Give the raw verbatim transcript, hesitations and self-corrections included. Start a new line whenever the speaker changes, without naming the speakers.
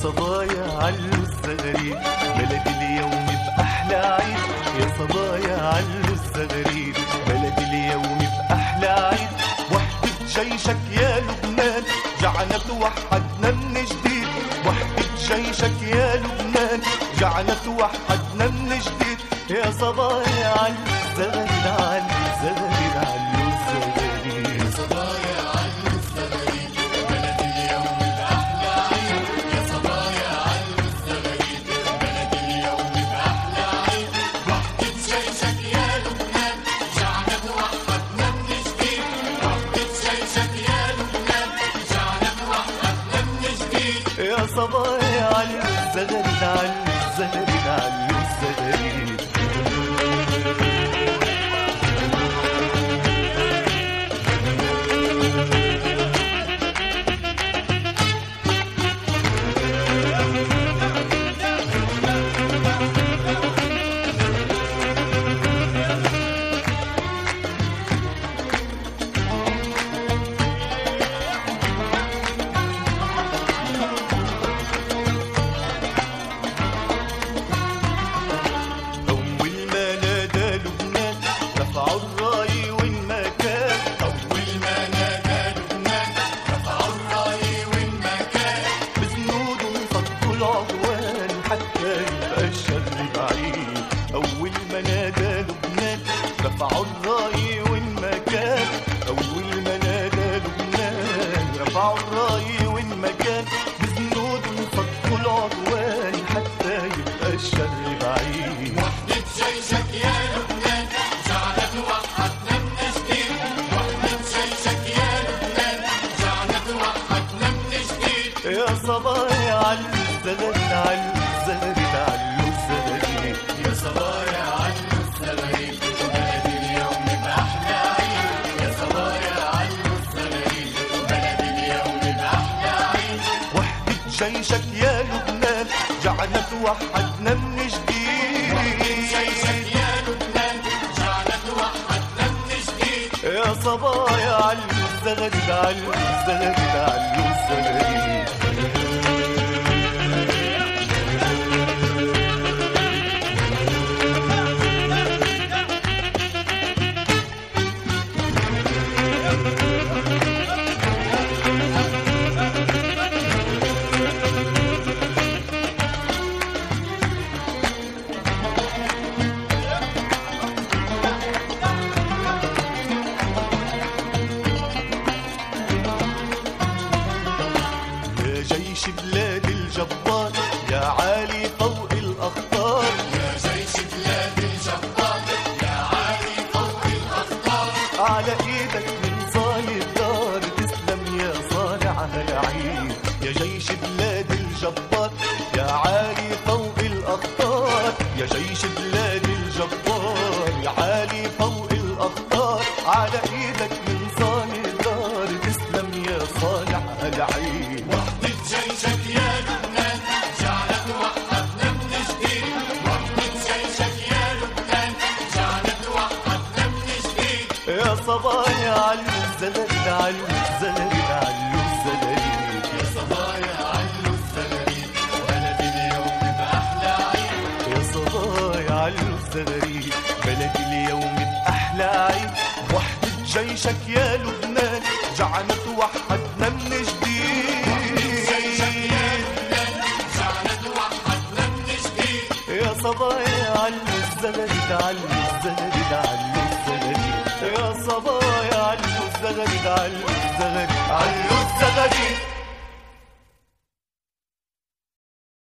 صبايا علو الزغاريد بلد اليوم بأحلى عيد. يا صبايا علو الزغاريد بلد اليوم بأحلى عيد. وحدة جيشك يا لبنان جعلنا توحدنا من جديد. وحدة جيشك يا لبنان جعلنا توحدنا من جديد. يا صبايا علو الزغاريد علو الزغاريد علو الزغاريد.
يا صبايا علو الزغاريد بلد اليوم بأحلى عيد. يا صبايا علو الزغاريد بلد اليوم بأحلى عيد. وحدة جيشك يا لبنان جعلنا توحدنا من جديد. وحدة جيشك يا لبنان جعلنا توحدنا من جديد.
يا صبايا علو الزغاريد علو الزغاريد علو الزغاريد. أول ما نادى لبنان رفعوا الراي والمكان. أول ما نادى لبنان رفعوا الراي والمكان. بجنودهم صدوا العدوان حتى يبقى الشر بعيد.
وحدة جيشك يا لبنان جعلنا توحدنا من جديد. وحدة جيشك يا لبنان جعلنا توحدنا من جديد.
يا صبايا علو الزغاريد علو الزغاريد علو الزغاريد.
يا صبايا علو الزغاريد بلد اليوم بأحلى عيد. يا صبايا علو الزغاريد بلد اليوم بأحلى عيد.
وحدة جيشك يا لبنان جعلنا توحدنا من جديد.
وحدة جيشك يا لبنان جعلنا توحدنا من جديد.
يا صبايا علو الزغاريد علو الزغاريد علو الزغاريد. جيش بلاد الجبار يا عالي فوق الأخطار.
يا جيش بلاد الجبار يا عالي فوق الأخطار.
على إيدك من صانع الدار تسلم يا صانع هالعيد. يا جيش بلاد الجبار يا عالي فوق الأخطار. يا جيش بلاد الجبار يا عالي فوق الأخطار. على إيدك من صانع الدار تسلم يا صانع هالعيد.
وحدة جيشك يا لبنان جعلنا توحدنا من جديد. وحدة جيشك يا لبنان جعلنا توحدنا من جديد.
يا صبايا علو الزغاريد علو الزغاريد علو الزغاريد.
يا صبايا علو الزغاريد بلد اليوم بأحلى عيد.
يا صبايا علو الزغاريد بلد اليوم بأحلى عيد. وحدة جيشك يا لبنان جعلنا توحدنا من جديد. يا صبايا علو الزغاريد علو الزغاريد علو الزغاريد. يا صبايا علو الزغاريد علو الزغاريد علو